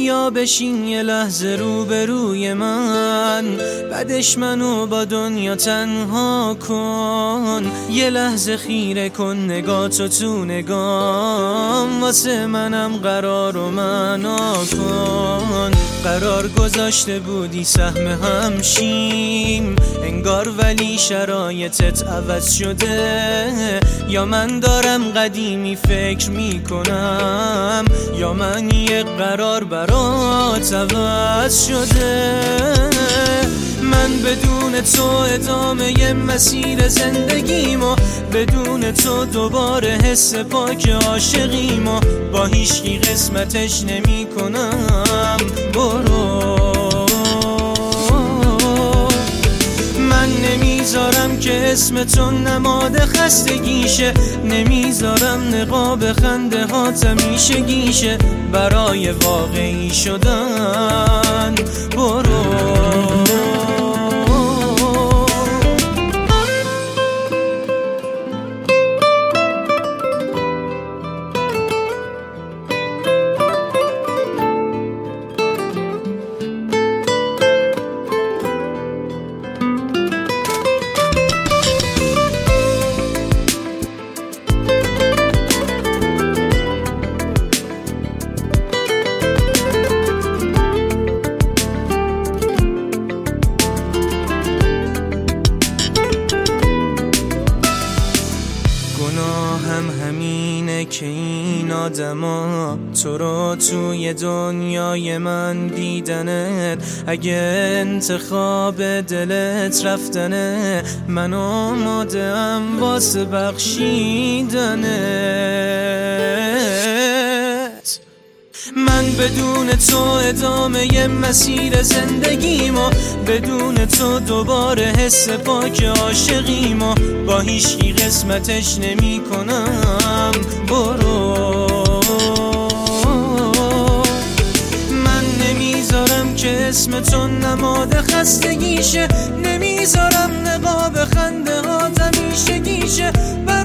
بیا بشین یه لحظه روبروی من، بعدش منو با دنیا تنها کن. یه لحظه خیره کن نگاتو تو نگام، واسه منم قرار و معنا کن. قرار گذاشته بودی سهم همشیم انگار، ولی شرایطت عوض شده. یا من دارم قدیمی فکر میکنم، یا من یک قرار برات عوض شده. من بدون تو ادامه مسیر زندگیمو، بدون تو دوباره حس پاک عاشقیمو با هیچکی قسمتش نمی کنم. برو من نمیذارم که اسم تو نماد خستگیشه، نمیذارم نقاب خنده ها تمیشه گیشه برای واقعی شدن. برو همینه که این آدما تو رو توی دنیای من دیدنت. اگه انتخاب دلت رفتنه، من آماده‌ام واسه بخشیدنت. من بدون تو ادامه مسیر زندگیمو، بدون تو دوباره حس پاک عاشقیمو با هیچکی قسمتش نمی کنم. برو من نمیذارم که اسم تو نماد خستگیشه، نمیذارم نقاب خنده ها تمیشه گیشه